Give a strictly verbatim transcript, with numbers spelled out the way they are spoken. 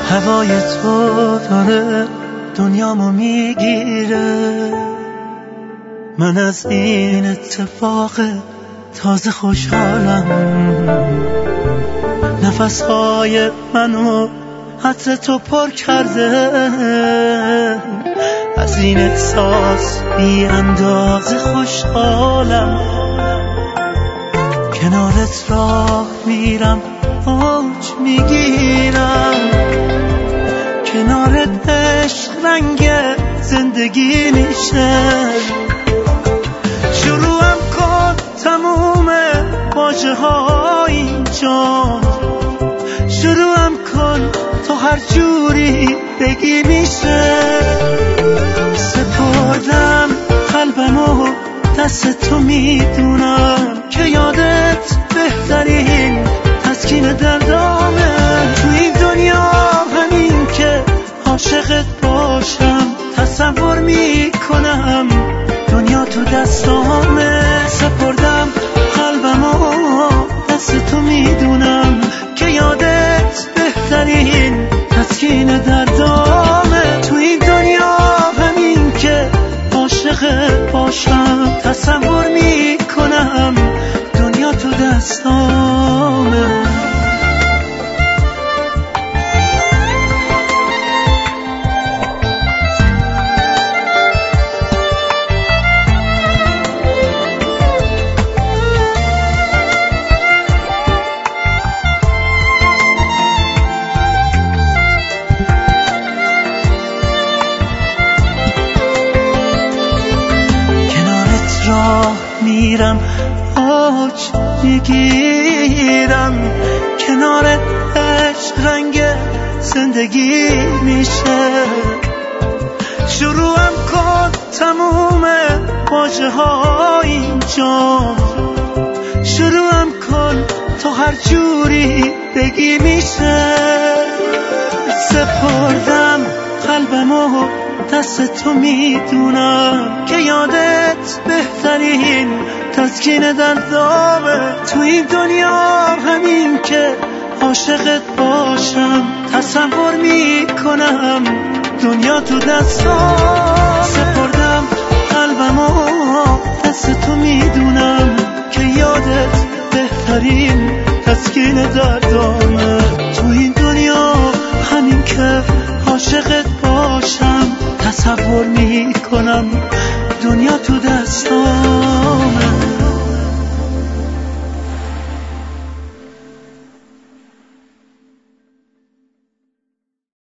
هوای تو داره دنیامو میگیره. من از این اتفاق تازه خوشحالم. نفسهای منو عطر تو پر کرده. از این احساس بی اندازه خوشحالم. کنارت راه میرم اوج میگیرم. کنارت عشق رنگ زندگی میشه. شروعم کن تموم واژه های اینجا. شروعم کن تو هر جوری بگی میشه. سپردم قلبمو دست تو میدونم که یادت بهترین تسکین دردامه. تو این دنیا همین که عاشقت باشم تصور میکنم دنیا تو دستامه. سپردم قلبمو دست تو میدونم که یادت بهترین تسکین دردامه. تو این دنیا همین که عاشقت باشم تصور میکنم دنیا تو دستامه. میرم اوج میگیرم. کنار عشق رنگ زندگی میشه. شروعم کن تموم واژه ها اینجا. شروعم کن تو هر جوری بگی میشه. سپردم قلبمو دست تو میدونم که یادت بهترین تسکین دردامه. تو این دنیا همین که عاشقت باشم تصور میکنم دنیا تو دستام. سپردم قلبمو دست تو میدونم که یادت بهترین تسکین دردامه. تو این دنیا همین که عاشقت باشم تصور میکنم دنیا تو دستام.